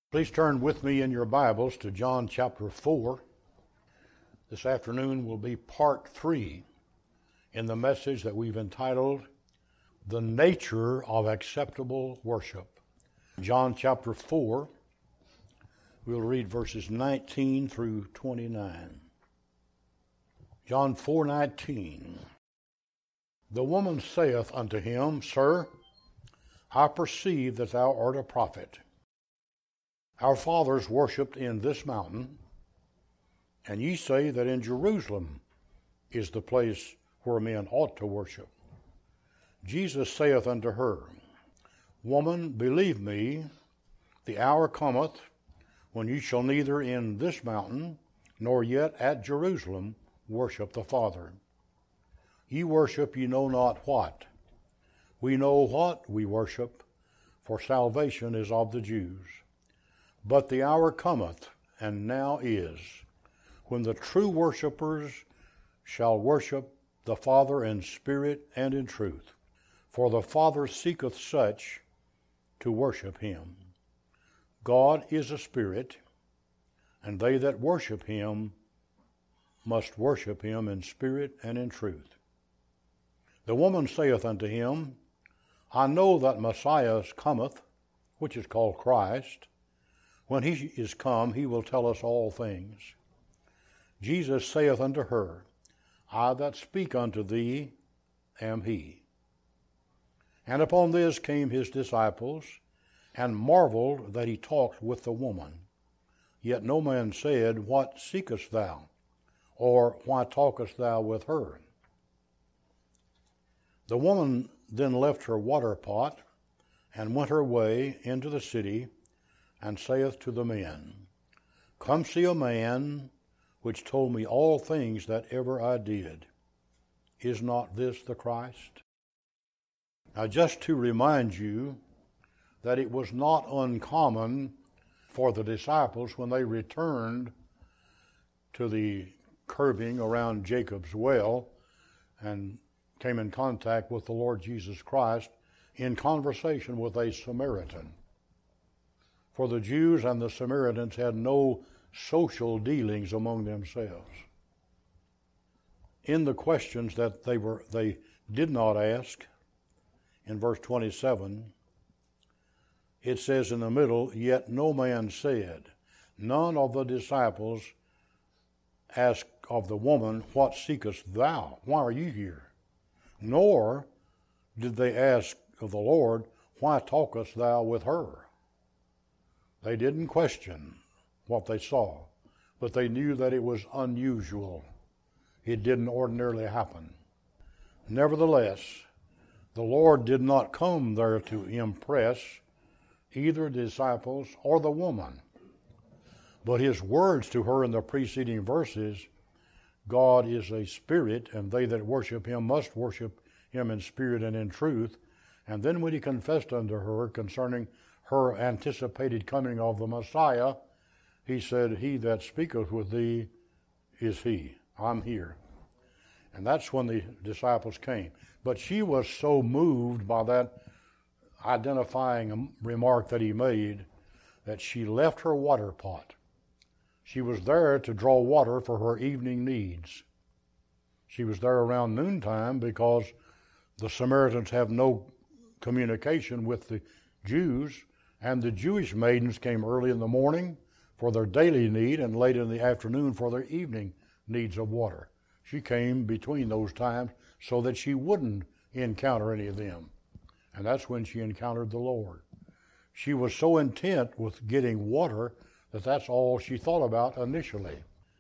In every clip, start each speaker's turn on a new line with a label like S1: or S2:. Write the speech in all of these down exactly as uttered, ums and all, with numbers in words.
S1: Please turn with me in your Bibles to John chapter four. This afternoon will be part three in the message that we've entitled, The Nature of Acceptable Worship. John chapter four, we'll read verses nineteen through twenty-nine. John four nineteen. The woman saith unto him, Sir, I perceive that thou art a prophet. Our fathers worshipped in this mountain, and ye say that in Jerusalem is the place where men ought to worship. Jesus saith unto her, Woman, believe me, the hour cometh when ye shall neither in this mountain nor yet at Jerusalem worship the Father. Ye worship ye know not what. We know what we worship, for salvation is of the Jews. But the hour cometh, and now is, when the true worshipers shall worship the Father in spirit and in truth. For the Father seeketh such to worship him. God is a spirit, and they that worship him must worship him in spirit and in truth. The woman saith unto him, I know that Messiah cometh, which is called Christ. When he is come, he will tell us all things. Jesus saith unto her, I that speak unto thee am he. And upon this came his disciples, and marveled that he talked with the woman. Yet no man said, What seekest thou? Or why talkest thou with her? The woman then left her water pot, and went her way into the city, and saith to the men, Come see a man which told me all things that ever I did. Is not this the Christ? Now just to remind you that it was not uncommon for the disciples when they returned to the curbing around Jacob's well and came in contact with the Lord Jesus Christ in conversation with a Samaritan. For the Jews and the Samaritans had no social dealings among themselves. In the questions that they were they did not ask, in verse twenty-seven, it says in the middle, Yet no man said, none of the disciples asked of the woman, What seekest thou? Why are you here? Nor did they ask of the Lord, Why talkest thou with her? They didn't question what they saw, but they knew that it was unusual. It didn't ordinarily happen. Nevertheless, the Lord did not come there to impress either the disciples or the woman. But his words to her in the preceding verses, God is a spirit, and they that worship him must worship him in spirit and in truth. And then when he confessed unto her concerning her anticipated coming of the Messiah, he said, He that speaketh with thee is he. I'm here. And that's when the disciples came. But she was so moved by that identifying remark that he made that she left her water pot. She was there to draw water for her evening needs. She was there around noontime because the Samaritans have no communication with the Jews, and the Jewish maidens came early in the morning for their daily need and late in the afternoon for their evening needs of water. She came between those times so that she wouldn't encounter any of them. And that's when she encountered the Lord. She was so intent with getting water that that's all she thought about initially.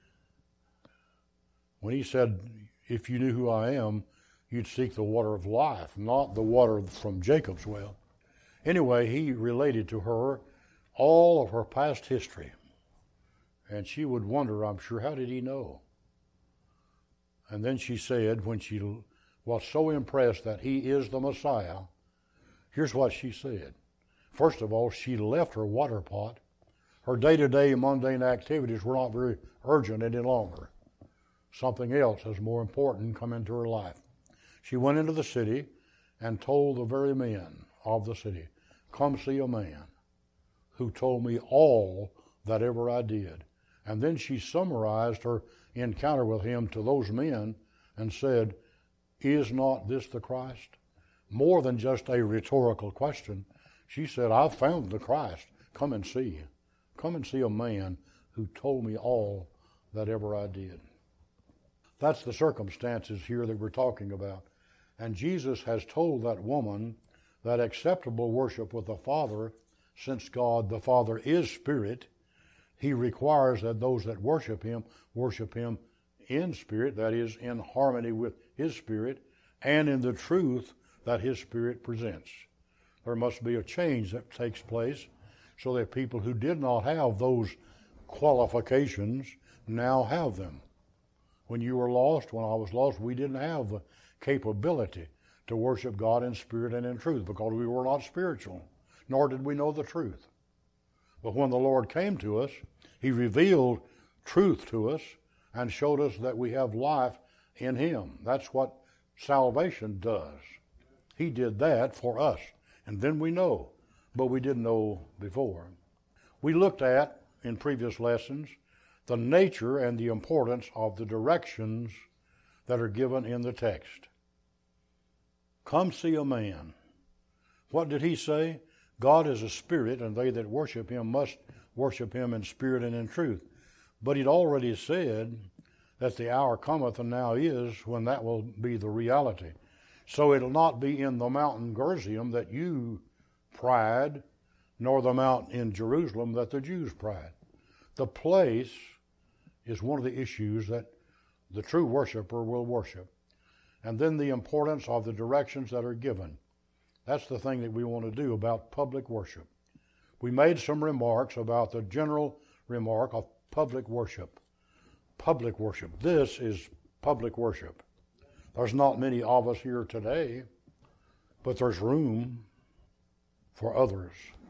S1: When he said, If you knew who I am, you'd seek the water of life, not the water from Jacob's well. Anyway, he related to her all of her past history. And she would wonder, I'm sure, how did he know? And then she said, when she was so impressed that he is the Messiah, here's what she said. First of all, she left her water pot. Her day-to-day mundane activities were not very urgent any longer. Something else as more important come into her life. She went into the city and told the very men of the city, come see a man who told me all that ever I did. And then she summarized her encounter with him to those men and said, is not this the Christ? More than just a rhetorical question. She said, I've found the Christ. Come and see. Come and see a man who told me all that ever I did. That's the circumstances here that we're talking about. And Jesus has told that woman that acceptable worship with the Father, since God the Father is Spirit, He requires that those that worship Him, worship Him in spirit, that is, in harmony with His Spirit, and in the truth that His Spirit presents. There must be a change that takes place so that people who did not have those qualifications now have them. When you were lost, when I was lost, we didn't have the capability to worship God in spirit and in truth because we were not spiritual, nor did we know the truth. But when the Lord came to us, He revealed truth to us and showed us that we have life in Him. That's what salvation does. He did that for us, and then we know, but we didn't know before. We looked at, in previous lessons, the nature and the importance of the directions that are given in the text. Come see a man. What did He say? God is a spirit, and they that worship Him must worship Him in spirit and in truth. But He'd already said that the hour cometh and now is when that will be the reality. So it'll not be in the mountain Gerizim that you pride, nor the mount in Jerusalem that the Jews pride. The place is one of the issues that the true worshiper will worship. And then the importance of the directions that are given. That's the thing that we want to do about public worship. We made some remarks about the general remark of public worship. Public worship. This is public worship. There's not many of us here today, but there's room for others.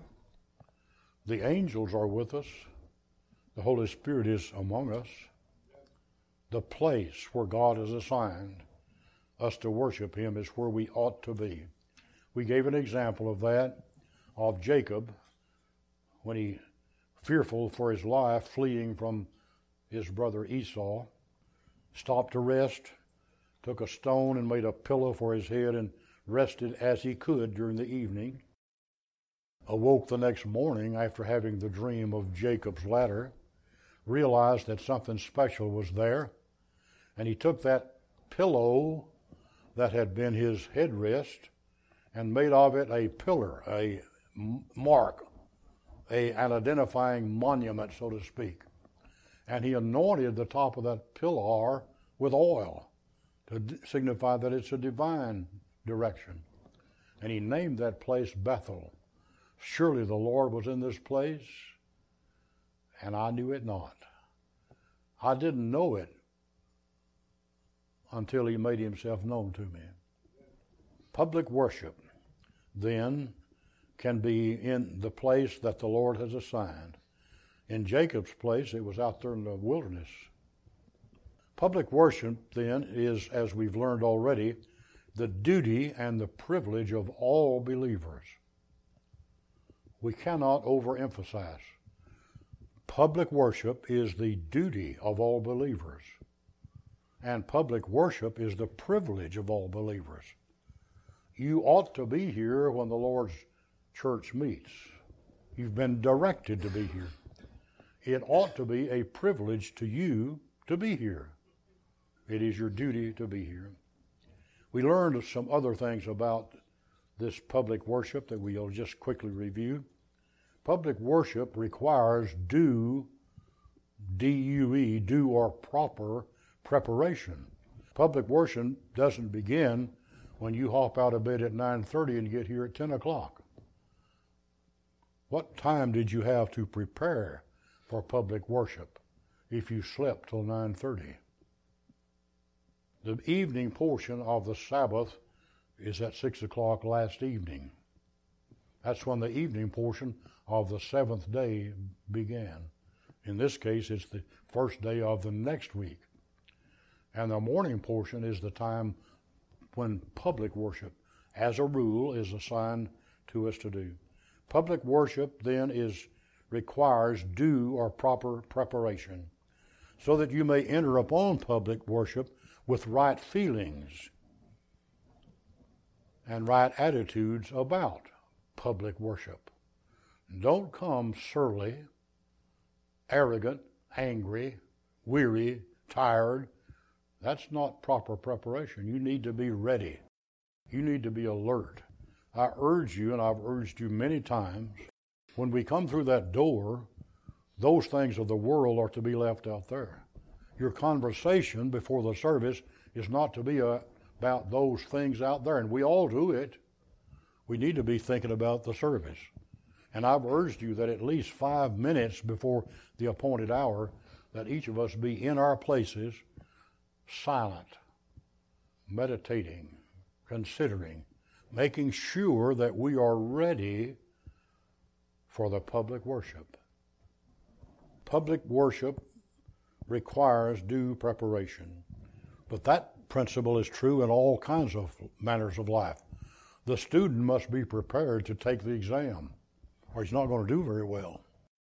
S1: The angels are with us. The Holy Spirit is among us. The place where God has assigned us to worship Him is where we ought to be. We gave an example of that, of Jacob, when he, fearful for his life, fleeing from his brother Esau, stopped to rest, took a stone and made a pillow for his head and rested as he could during the evening. Awoke the next morning after having the dream of Jacob's ladder, realized that something special was there, and he took that pillow that had been his headrest and made of it a pillar, a mark, a, an identifying monument, so to speak. And he anointed the top of that pillar with oil to d- signify that it's a divine direction. And he named that place Bethel. Surely the Lord was in this place, and I knew it not. I didn't know it until He made Himself known to me. Public worship, then, can be in the place that the Lord has assigned. In Jacob's place, it was out there in the wilderness. Public worship, then, is, as we've learned already, the duty and the privilege of all believers. We cannot overemphasize. Public worship is the duty of all believers, and public worship is the privilege of all believers. You ought to be here when the Lord's church meets. You've been directed to be here. It ought to be a privilege to you to be here. It is your duty to be here. We learned some other things about this public worship that we'll just quickly review. Public worship requires due, D U E, due or proper preparation. Public worship doesn't begin when you hop out of bed at nine thirty and get here at ten o'clock. What time did you have to prepare for public worship if you slept till nine thirty? The evening portion of the Sabbath is at six o'clock last evening. That's when the evening portion of the seventh day began. In this case, it's the first day of the next week. And the morning portion is the time when public worship, as a rule, is assigned to us to do. Public worship, then, is requires due or proper preparation, so that you may enter upon public worship with right feelings and right attitudes about public worship. Don't come surly, arrogant, angry, weary, tired. That's not proper preparation. You need to be ready. You need to be alert. I urge you, and I've urged you many times, when we come through that door, those things of the world are to be left out there. Your conversation before the service is not to be a, about those things out there, and we all do it. We need to be thinking about the service. And I've urged you that at least five minutes before the appointed hour, that each of us be in our places, silent, meditating, considering, making sure that we are ready for the public worship. Public worship requires due preparation. But that principle is true in all kinds of manners of life. The student must be prepared to take the exam, or he's not going to do very well.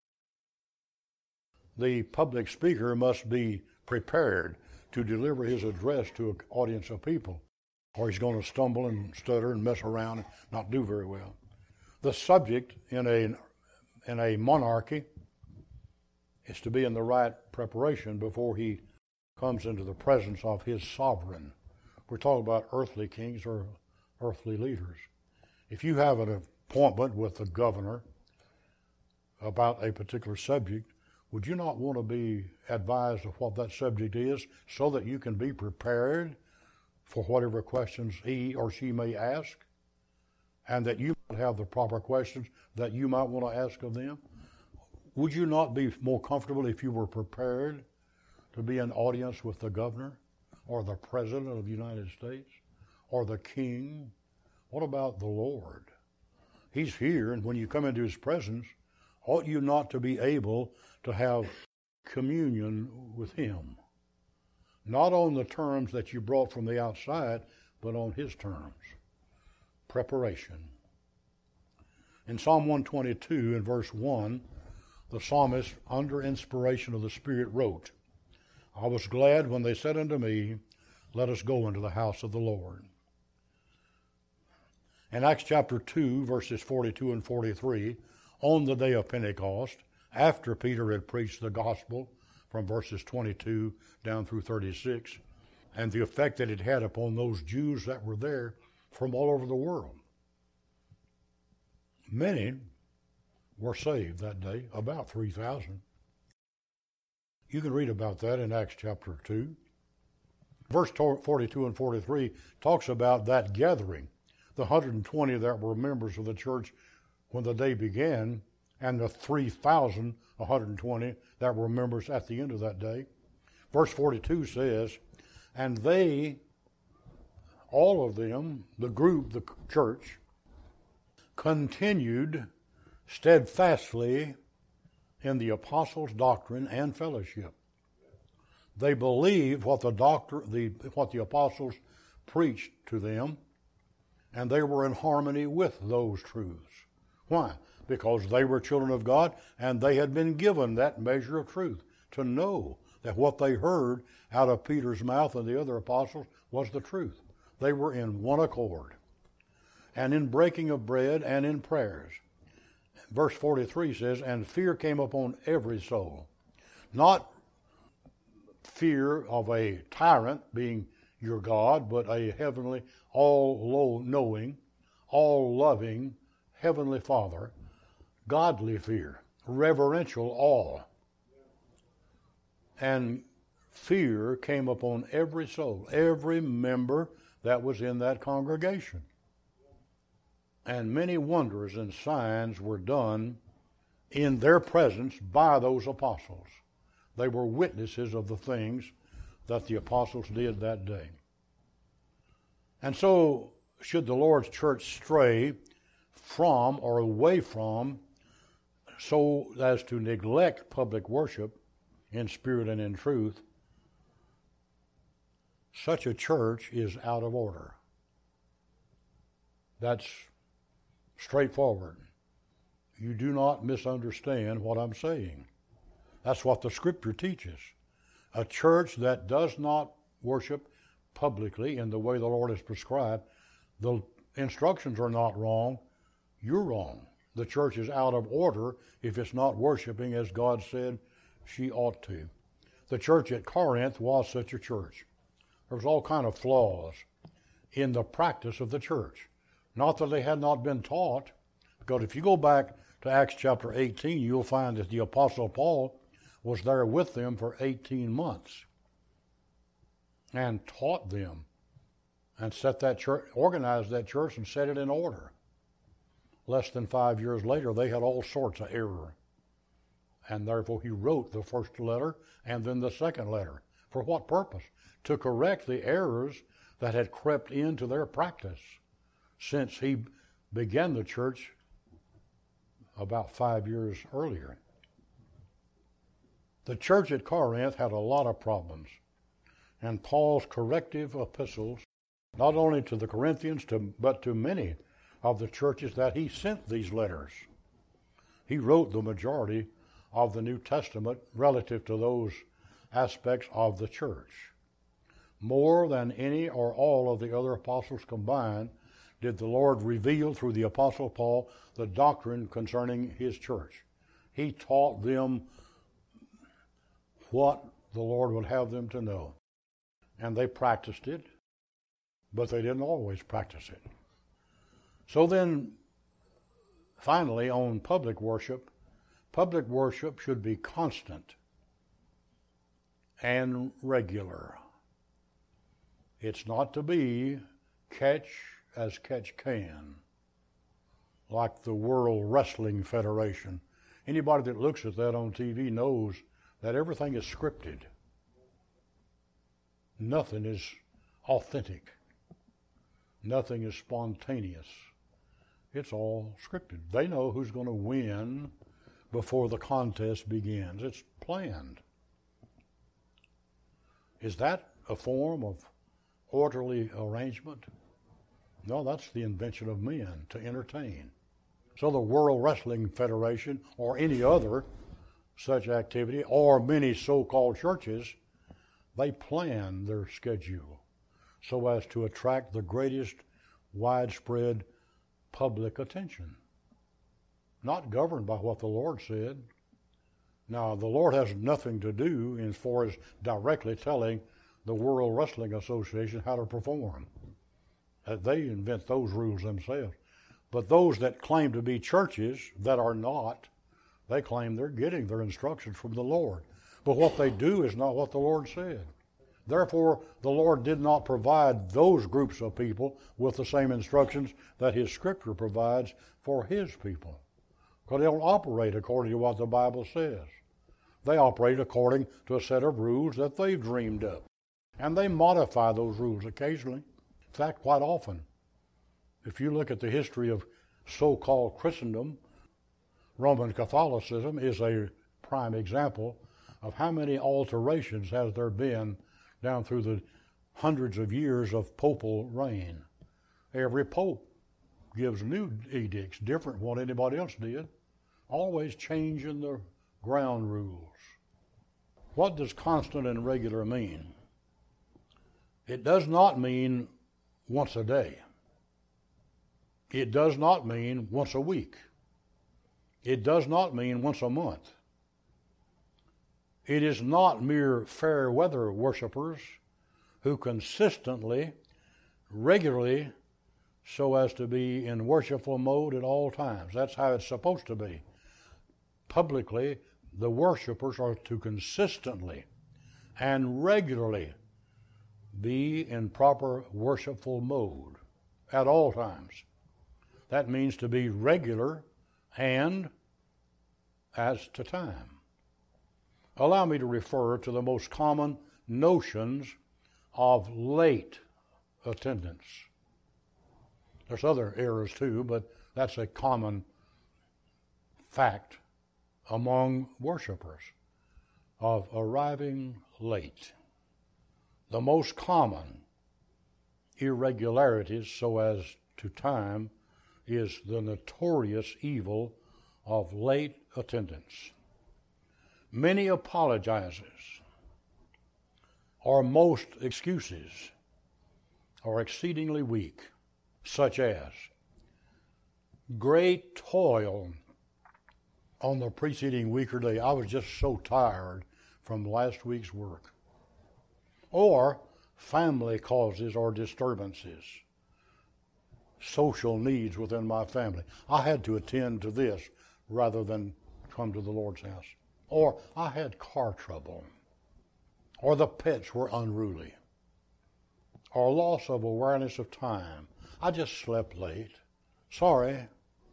S1: The public speaker must be prepared to deliver his address to an audience of people, or he's going to stumble and stutter and mess around and not do very well. The subject in a in a monarchy is to be in the right preparation before he comes into the presence of his sovereign. We're talking about earthly kings or earthly leaders. If you have an appointment with the governor about a particular subject, would you not want to be advised of what that subject is so that you can be prepared for whatever questions he or she may ask, and that you might have the proper questions that you might want to ask of them? Would you not be more comfortable if you were prepared to be in audience with the governor or the president of the United States or the king? What about the Lord? He's here, and when you come into his presence, ought you not to be able to have communion with him? Not on the terms that you brought from the outside, but on his terms. Preparation. In Psalm one twenty-two, in verse one, the psalmist, under inspiration of the Spirit, wrote, "I was glad when they said unto me, let us go into the house of the Lord." In Acts chapter two, verses forty-two and forty-three, on the day of Pentecost, after Peter had preached the gospel from verses twenty-two down through thirty-six, and the effect that it had upon those Jews that were there from all over the world, many were saved that day, about three thousand. You can read about that in Acts chapter two. Verse forty-two and forty-three talks about that gathering, the one hundred twenty that were members of the church when the day began, and the three thousand one hundred twenty that were members at the end of that day. Verse forty-two says, and they, all of them, the group, the church, continued steadfastly in the apostles' doctrine and fellowship. They believed what the doctor, the what the apostles preached to them, and they were in harmony with those truths. Why? Because they were children of God, and they had been given that measure of truth to know that what they heard out of Peter's mouth and the other apostles was the truth. They were in one accord, and in breaking of bread and in prayers. Verse forty-three says, and fear came upon every soul. Not fear of a tyrant being your God, but a heavenly, all-knowing, all-loving Heavenly Father, godly fear, reverential awe. And fear came upon every soul, every member that was in that congregation. And many wonders and signs were done in their presence by those apostles. They were witnesses of the things that the apostles did that day. And so, should the Lord's church stray from or away from so as to neglect public worship in spirit and in truth, such a church is out of order. That's straightforward. you do not misunderstand what I'm saying. That's what the Scripture teaches. A church that does not worship publicly in the way the Lord has prescribed, the instructions are not wrong, you're wrong. The church is out of order if it's not worshiping as God said she ought to. The church at Corinth was such a church. There was all kind of flaws in the practice of the church. Not that they had not been taught, because if you go back to Acts chapter eighteen, you'll find that the Apostle Paul was there with them for eighteen months and taught them and set that church, organized that church and set it in order. Less than five years later, they had all sorts of error. And therefore he wrote the first letter and then the second letter. For what purpose? To correct the errors that had crept into their practice since he began the church about five years earlier. The church at Corinth had a lot of problems, and Paul's corrective epistles, not only to the Corinthians, to, but to many of the churches that he sent these letters. He wrote the majority of the New Testament relative to those aspects of the church. More than any or all of the other apostles combined did the Lord reveal through the Apostle Paul the doctrine concerning his church. He taught them what the Lord would have them to know. And they practiced it, but they didn't always practice it. So then, finally, on public worship, public worship should be constant and regular. It's not to be catch as catch can, like the World Wrestling Federation. Anybody that looks at that on T V knows that everything is scripted. Nothing is authentic. Nothing is spontaneous. It's all scripted. They know who's going to win before the contest begins. It's planned. Is that a form of orderly arrangement? No, that's the invention of men to entertain. So the World Wrestling Federation or any other such activity or many so-called churches, they plan their schedule so as to attract the greatest widespread public attention, not governed by what the Lord said. Now, the Lord has nothing to do as far as directly telling the World Wrestling Association how to perform. Uh, They invent those rules themselves. But those that claim to be churches that are not, they claim they're getting their instructions from the Lord. But what they do is not what the Lord said. Therefore, the Lord did not provide those groups of people with the same instructions that His Scripture provides for His people. Because they don't operate according to what the Bible says. They operate according to a set of rules that they've dreamed up. And they modify those rules occasionally. In fact, quite often. If you look at the history of so-called Christendom, Roman Catholicism is a prime example of how many alterations has there been down through the hundreds of years of papal reign. Every pope gives new edicts, different from what anybody else did, always changing the ground rules. What does constant and regular mean? It does not mean once a day. It does not mean once a week. It does not mean once a month. It is not mere fair weather worshipers who consistently, regularly, so as to be in worshipful mode at all times. That's how it's supposed to be. Publicly, the worshipers are to consistently and regularly be in proper worshipful mode at all times. That means to be regular and as to time. Allow me to refer to the most common notions of late attendance. There's other errors too, but that's a common fact among worshipers of arriving late. The most common irregularities so as to time is the notorious evil of late attendance. Many apologizes, or most excuses, are exceedingly weak, such as great toil on the preceding week or day. I was just so tired from last week's work. Or family causes or disturbances, social needs within my family. I had to attend to this rather than come to the Lord's house. Or I had car trouble. Or the pets were unruly. Or loss of awareness of time. I just slept late. Sorry.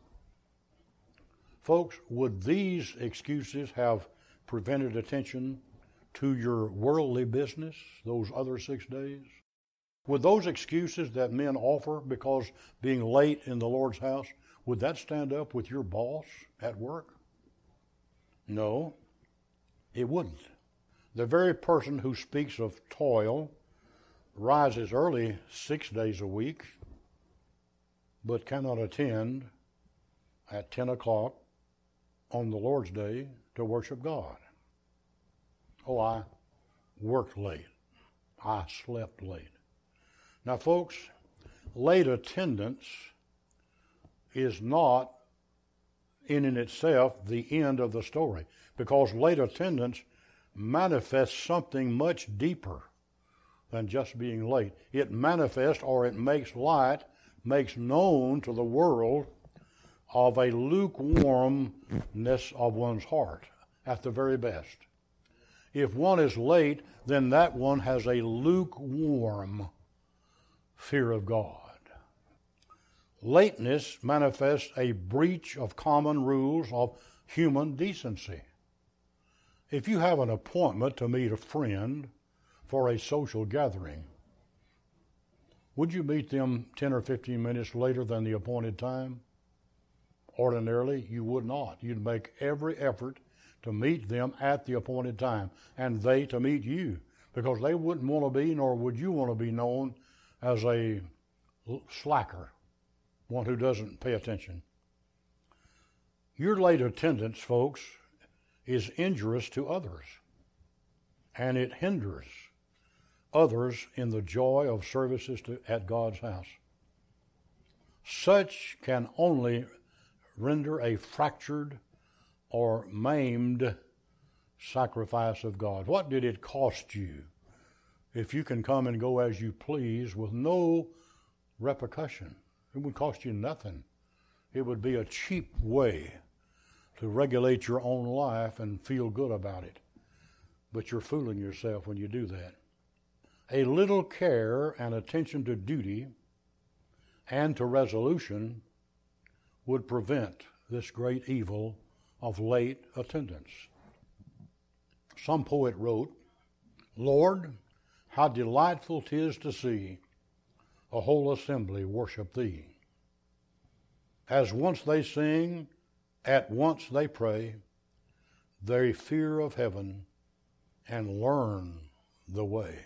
S1: Folks, would these excuses have prevented attention to your worldly business those other six days? Would those excuses that men offer because being late in the Lord's house, would that stand up with your boss at work? No, it wouldn't. The very person who speaks of toil rises early six days a week, but cannot attend at ten o'clock on the Lord's Day to worship God. Oh, I worked late. I slept late. Now, folks, late attendance is not in and itself the end of the story, because late attendance manifests something much deeper than just being late. It manifests, or it makes light, makes known to the world of a lukewarmness of one's heart at the very best. If one is late, then that one has a lukewarm fear of God. Lateness manifests a breach of common rules of human decency. If you have an appointment to meet a friend for a social gathering, would you meet them ten or fifteen minutes later than the appointed time? Ordinarily, you would not. You'd make every effort to meet them at the appointed time, and they to meet you, because they wouldn't want to be, nor would you want to be known as a slacker, one who doesn't pay attention. Your late attendance, folks, is injurious to others, and it hinders others in the joy of services to, at God's house. Such can only render a fractured or maimed sacrifice of God. What did it cost you if you can come and go as you please with no repercussion? It would cost you nothing. It would be a cheap way to regulate your own life and feel good about it. But you're fooling yourself when you do that. A little care and attention to duty and to resolution would prevent this great evil of late attendance. Some poet wrote, "Lord, how delightful 'tis to see a whole assembly worship thee. As once they sing, at once they pray, they fear of heaven and learn the way."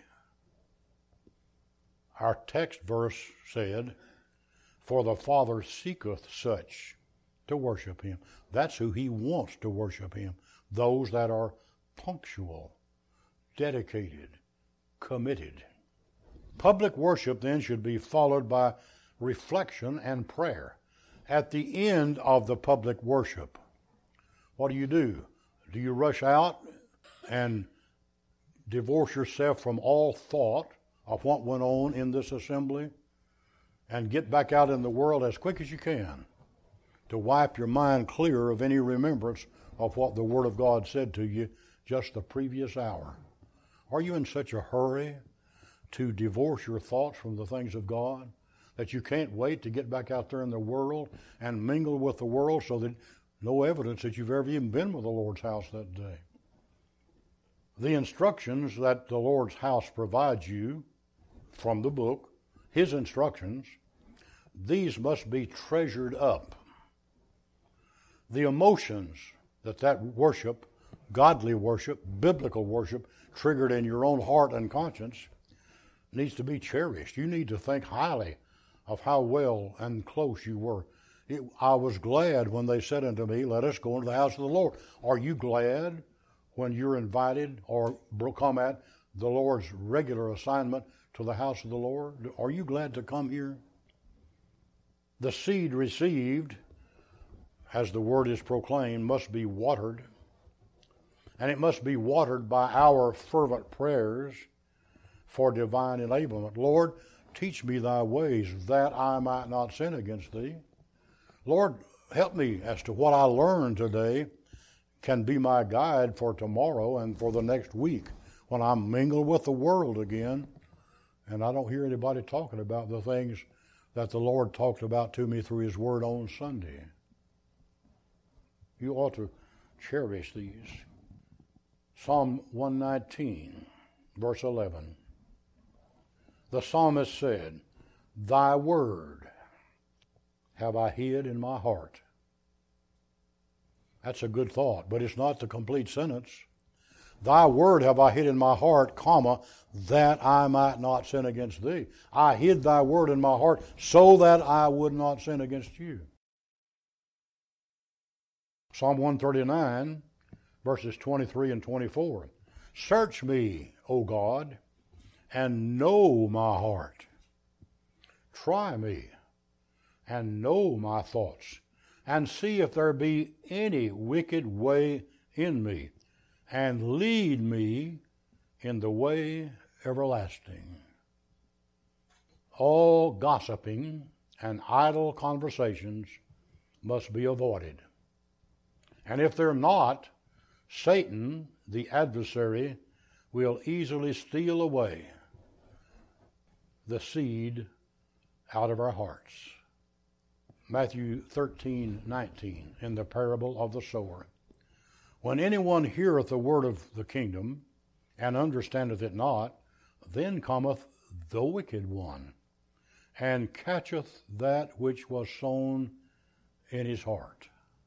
S1: Our text verse said, "For the Father seeketh such to worship him." That's who he wants to worship him, those that are punctual, dedicated, committed. Public worship then should be followed by reflection and prayer. At the end of the public worship, what do you do? Do you rush out and divorce yourself from all thought of what went on in this assembly and get back out in the world as quick as you can to wipe your mind clear of any remembrance of what the Word of God said to you just the previous hour? Are you in such a hurry to divorce your thoughts from the things of God that you can't wait to get back out there in the world and mingle with the world so that no evidence that you've ever even been with the Lord's house that day? The instructions that the Lord's house provides you from the book, His instructions, these must be treasured up. The emotions that that worship, godly worship, biblical worship, triggered in your own heart and conscience needs to be cherished. You need to think highly of how well and close you were. It, I was glad when they said unto me, let us go into the house of the Lord. Are you glad when you're invited or come at the Lord's regular assignment to the house of the Lord? Are you glad to come here? The seed received, as the word is proclaimed, must be watered. And it must be watered by our fervent prayers for divine enablement. Lord, teach me thy ways that I might not sin against thee. Lord, help me as to what I learned today can be my guide for tomorrow and for the next week when I'm mingled with the world again and I don't hear anybody talking about the things that the Lord talked about to me through his word on Sunday. You ought to cherish these. Psalm one nineteen, verse eleven. The psalmist said, thy word have I hid in my heart. That's a good thought, but it's not the complete sentence. Thy word have I hid in my heart, comma, that I might not sin against thee. I hid thy word in my heart so that I would not sin against you. Psalm one thirty-nine, verses twenty-three and twenty-four. Search me, O God, and know my heart. Try me, and know my thoughts, and see if there be any wicked way in me, and lead me in the way everlasting. All gossiping and idle conversations must be avoided. And if they're not, Satan, the adversary, will easily steal away the seed out of our hearts. Matthew thirteen nineteen, in the parable of the sower. When anyone heareth the word of the kingdom, and understandeth it not, then cometh the wicked one, and catcheth that which was sown in his heart.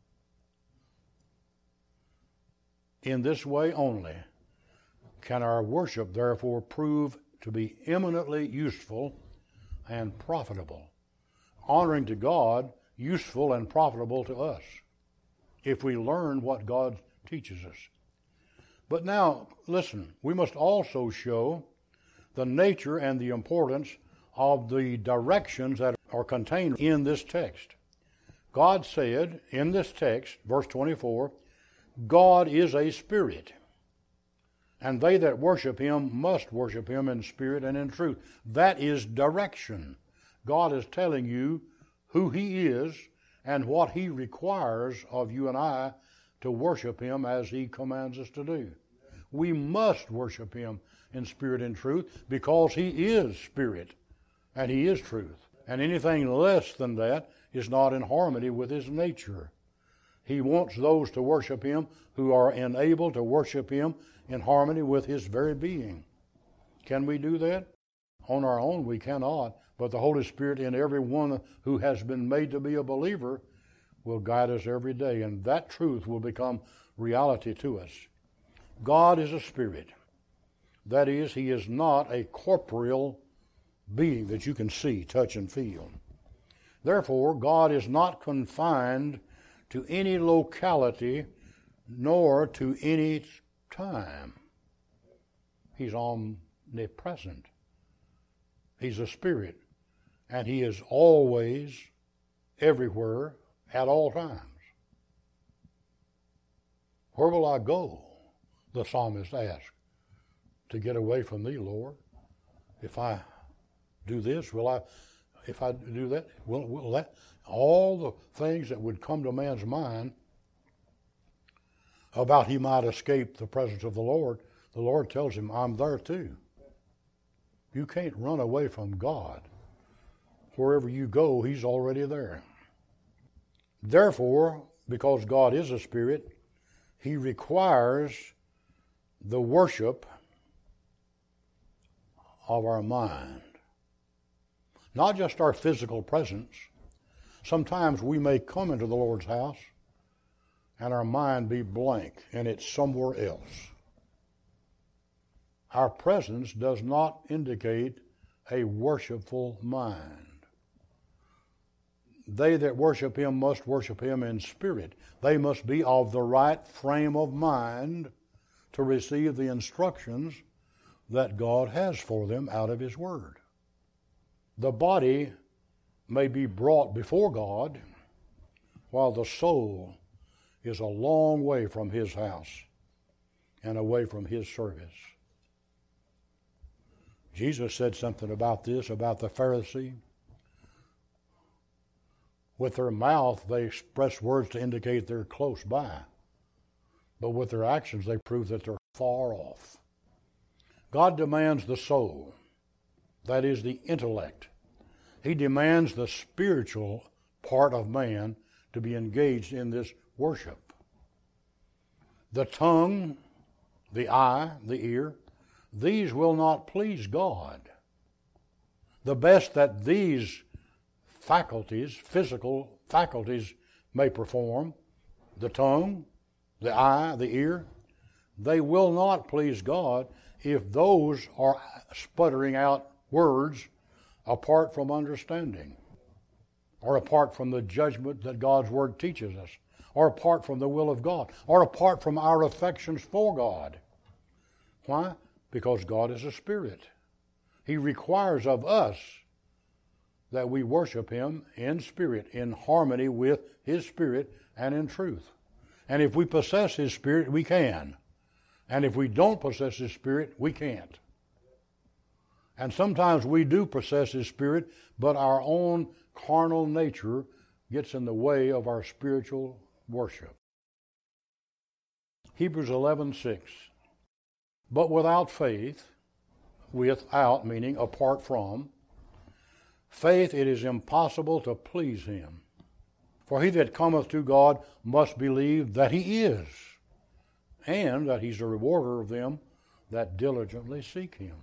S1: In this way only can our worship therefore prove to be eminently useful and profitable, honoring to God, useful and profitable to us, if we learn what God teaches us. But now, listen, we must also show the nature and the importance of the directions that are contained in this text. God said in this text, verse twenty-four, God is a spirit, and they that worship him must worship him in spirit and in truth. That is direction. God is telling you who he is and what he requires of you and I to worship him as he commands us to do. We must worship him in spirit and truth because he is spirit and he is truth. And anything less than that is not in harmony with his nature. He wants those to worship him who are enabled to worship him in harmony with his very being. Can we do that? On our own we cannot, but the Holy Spirit in every one who has been made to be a believer will guide us every day, and that truth will become reality to us. God is a spirit. That is, he is not a corporeal being that you can see, touch, and feel. Therefore, God is not confined to any locality nor to any time. He's omnipresent. He's a spirit, and he is always, everywhere, at all times. Where will I go, the psalmist asked, to get away from thee, Lord? If I do this, will I, if I do that, will, will that, all the things that would come to man's mind about he might escape the presence of the Lord, the Lord tells him, I'm there too. You can't run away from God. Wherever you go, he's already there. Therefore, because God is a spirit, he requires the worship of our mind. Not just our physical presence. Sometimes we may come into the Lord's house and our mind be blank and it's somewhere else. Our presence does not indicate a worshipful mind. they that worship him must worship him in spirit. They must be of the right frame of mind to receive the instructions that God has for them out of his word. The body may be brought before God while the soul is a long way from his house and away from his service. Jesus said something about this, about the Pharisee. With their mouth, they express words to indicate they're close by. But with their actions, they prove that they're far off. God demands the soul, that is the intellect. He demands the spiritual part of man to be engaged in this worship. The tongue, the eye, the ear, these will not please God. The best that these faculties, physical faculties may perform, the tongue, the eye, the ear, they will not please God if those are sputtering out words apart from understanding, or apart from the judgment that God's word teaches us, or apart from the will of God, or apart from our affections for God. Why? Because God is a spirit. He requires of us that we worship him in spirit, in harmony with his spirit and in truth. And if we possess his spirit, we can. And if we don't possess his spirit, we can't. And sometimes we do possess his spirit, but our own carnal nature gets in the way of our spiritual worship. Hebrews eleven six. But without faith, without meaning apart from, faith it is impossible to please him. For he that cometh to God must believe that he is, and that he's a rewarder of them that diligently seek him.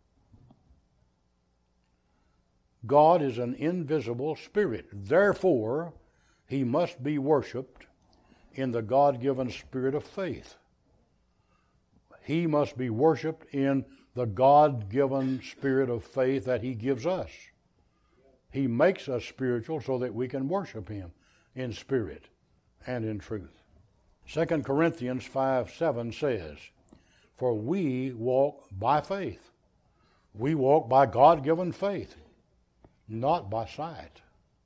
S1: God is an invisible spirit. Therefore, he must be worshipped in the God-given spirit of faith. He must be worshipped in the God-given spirit of faith that he gives us. He makes us spiritual so that we can worship him in spirit and in truth. Second Corinthians five seven says, for we walk by faith. We walk by God-given faith, not by sight.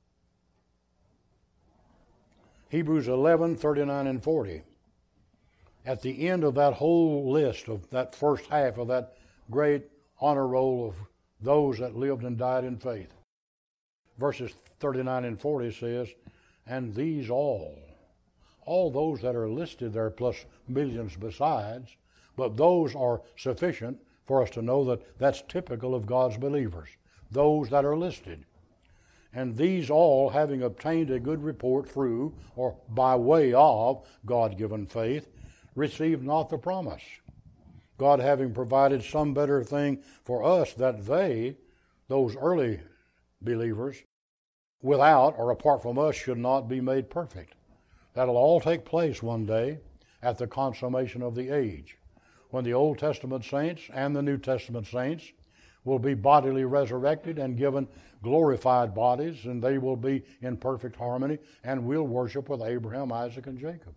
S1: Hebrews eleven thirty-nine and forty. At the end of that whole list of that first half of that great honor roll of those that lived and died in faith, verses thirty-nine and forty says, and these all, all those that are listed there plus millions besides, but those are sufficient for us to know that that's typical of God's believers, those that are listed. And these all, having obtained a good report through or by way of God-given faith, received not the promise, God having provided some better thing for us, that they, those early believers, without or apart from us, should not be made perfect. That'll all take place one day at the consummation of the age, when the Old Testament saints and the New Testament saints will be bodily resurrected and given glorified bodies, and they will be in perfect harmony, and we'll worship with Abraham, Isaac, and Jacob.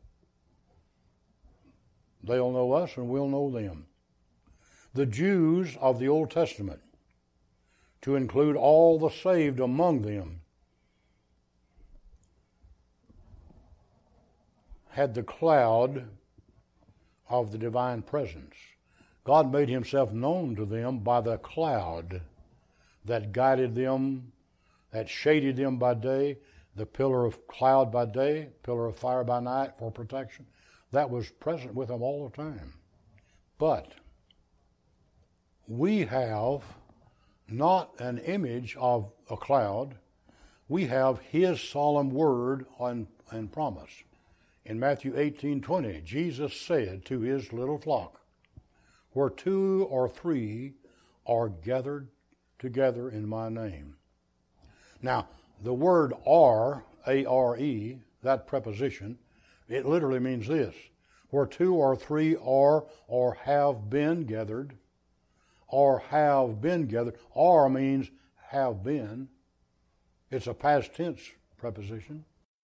S1: They'll know us and we'll know them. The Jews of the Old Testament, to include all the saved among them, had the cloud of the divine presence. God made himself known to them by the cloud that guided them, that shaded them by day, the pillar of cloud by day, pillar of fire by night for protection. That was present with them all the time. But we have not an image of a cloud. We have his solemn word and, and promise. In Matthew eighteen twenty, Jesus said to his little flock, where two or three are gathered together in my name. Now, the word are, A R E, that preposition, it literally means this: where two or three are or have been gathered, or have been gathered. Are means have been. It's a past tense preposition.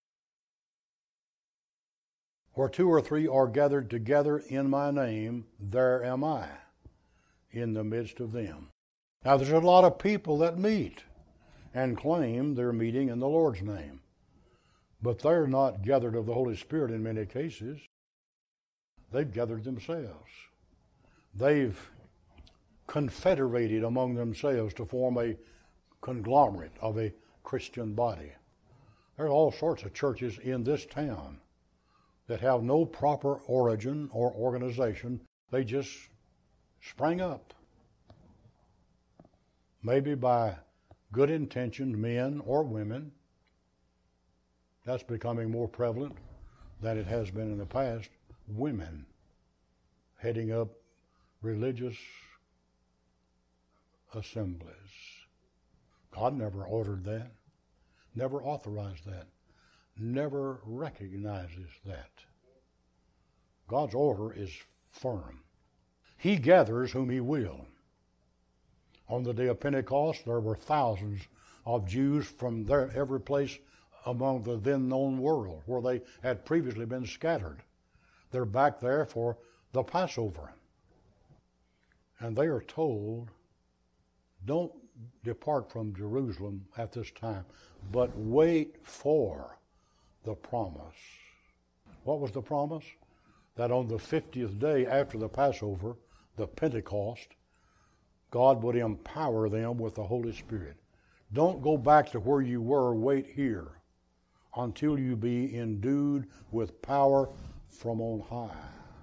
S1: Where two or three are gathered together in my name, there am I in the midst of them. Now there's a lot of people that meet and claim they're meeting in the Lord's name. But they're not gathered of the Holy Spirit in many cases. They've gathered themselves. They've confederated among themselves to form a conglomerate of a Christian body. There are all sorts of churches in this town that have no proper origin or organization. They just sprang up. Maybe by good-intentioned men or women. That's becoming more prevalent than it has been in the past. Women heading up religious assemblies. God never ordered that, never authorized that, never recognizes that. God's order is firm. He gathers whom he will. On the day of Pentecost, there were thousands of Jews from there, every place among the then known world where they had previously been scattered. They're back there for the Passover. And they are told, don't depart from Jerusalem at this time, but wait for the promise. What was the promise? That on the fiftieth day after the Passover, the Pentecost, God would empower them with the Holy Spirit. Don't go back to where you were, wait here until you be endued with power from on high.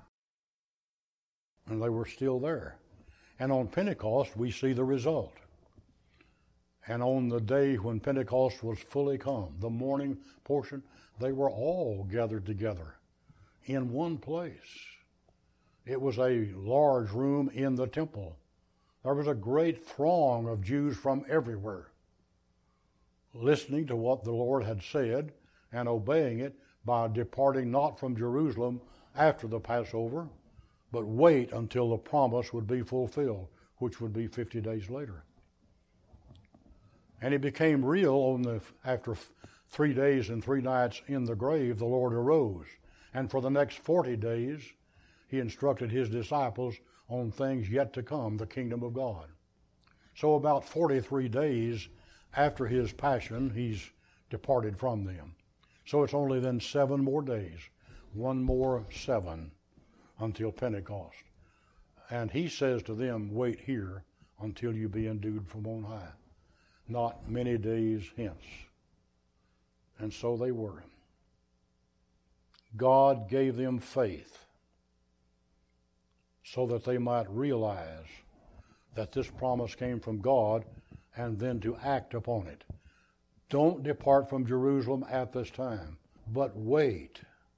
S1: And they were still there. And on Pentecost, we see the result. And on the day when Pentecost was fully come, the morning portion, they were all gathered together in one place. It was a large room in the temple. There was a great throng of Jews from everywhere, listening to what the Lord had said and obeying it by departing not from Jerusalem after the Passover, but wait until the promise would be fulfilled, which would be fifty days later. And it became real on the after three days and three nights in the grave, the Lord arose. And for the next forty days, he instructed his disciples on things yet to come, the kingdom of God. So about forty-three days after his passion, he's departed from them. So it's only then seven more days, one more seven, until Pentecost. And he says to them, wait here until you be endued from on high, not many days hence. And so they were. God gave them faith so that they might realize that this promise came from God and then to act upon it. Don't depart from Jerusalem at this time, but wait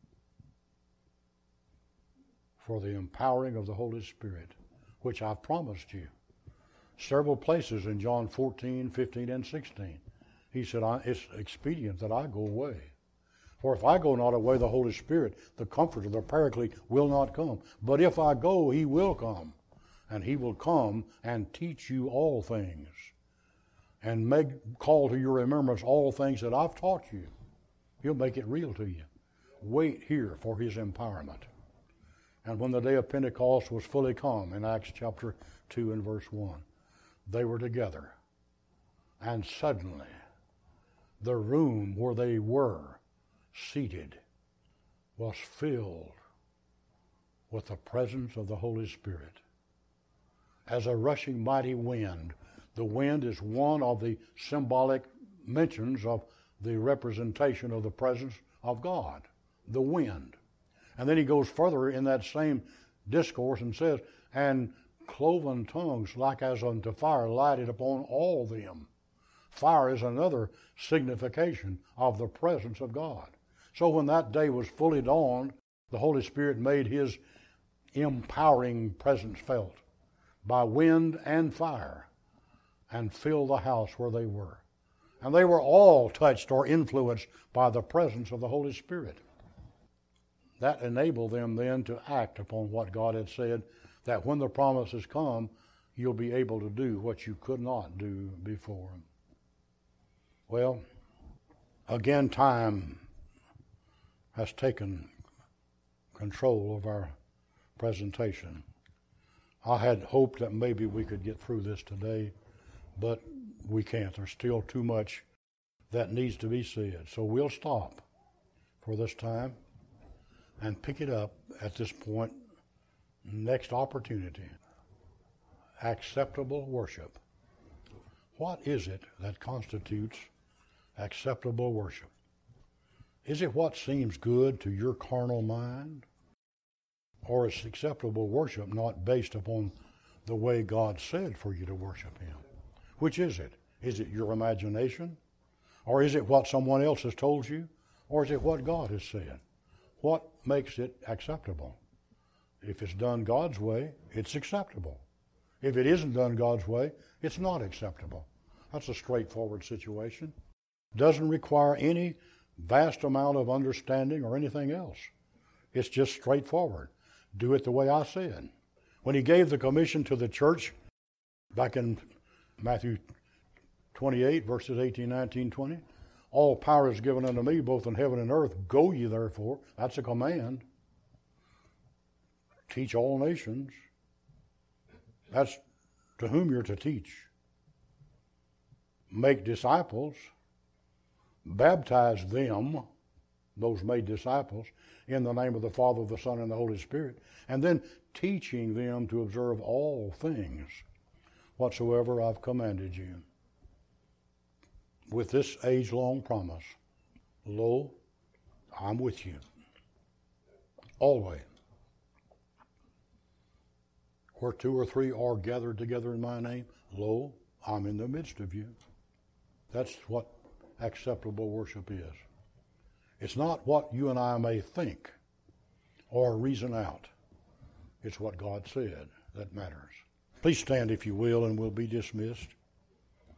S1: for the empowering of the Holy Spirit, which I've promised you. Several places in John fourteen, fifteen, and sixteen. He said, it's expedient that I go away. For if I go not away, the Holy Spirit, the Comforter, the Paraclete, will not come. But if I go, he will come. And he will come and teach you all things. And make call to your remembrance all things that I've taught you. He'll make it real to you. Wait here for his empowerment. And when the day of Pentecost was fully come, in Acts chapter two and verse one, they were together. And suddenly, the room where they were seated was filled with the presence of the Holy Spirit. As a rushing mighty wind, the wind is one of the symbolic mentions of the representation of the presence of God, the wind. And then he goes further in that same discourse and says, and cloven tongues like as unto fire lighted upon all them. Fire is another signification of the presence of God. So when that day was fully dawned, the Holy Spirit made his empowering presence felt by wind and fire and filled the house where they were. And they were all touched or influenced by the presence of the Holy Spirit. That enabled them then to act upon what God had said, that when the promises come, you'll be able to do what you could not do before. Well, Again, time has taken control of our presentation. I had hoped that maybe we could get through this today, but we can't. There's still too much that needs to be said. So we'll stop for this time and pick it up at this point, next opportunity. Acceptable worship. What is it that constitutes acceptable worship? Is it what seems good to your carnal mind? Or is acceptable worship not based upon the way God said for you to worship Him? Which is it? Is it your imagination? Or is it what someone else has told you? Or is it what God has said? What makes it acceptable? If it's done God's way, it's acceptable. If it isn't done God's way, it's not acceptable. That's a straightforward situation. Doesn't require any vast amount of understanding or anything else. It's just straightforward. Do it the way I said. When He gave the commission to the church, back in Matthew twenty-eight, verses eighteen, nineteen, twenty, all power is given unto me, both in heaven and earth. Go ye therefore. That's a command. Teach all nations. That's to whom you're to teach. Make disciples. Baptize them, those made disciples, in the name of the Father, the Son, and the Holy Spirit, and then teaching them to observe all things whatsoever I've commanded you. With this age-long promise, lo, I'm with you, always. Where two or three are gathered together in my name, lo, I'm in the midst of you. That's what acceptable worship is. It's not what you and I may think or reason out. It's what God said that matters. Please stand, if you will, and we'll be dismissed.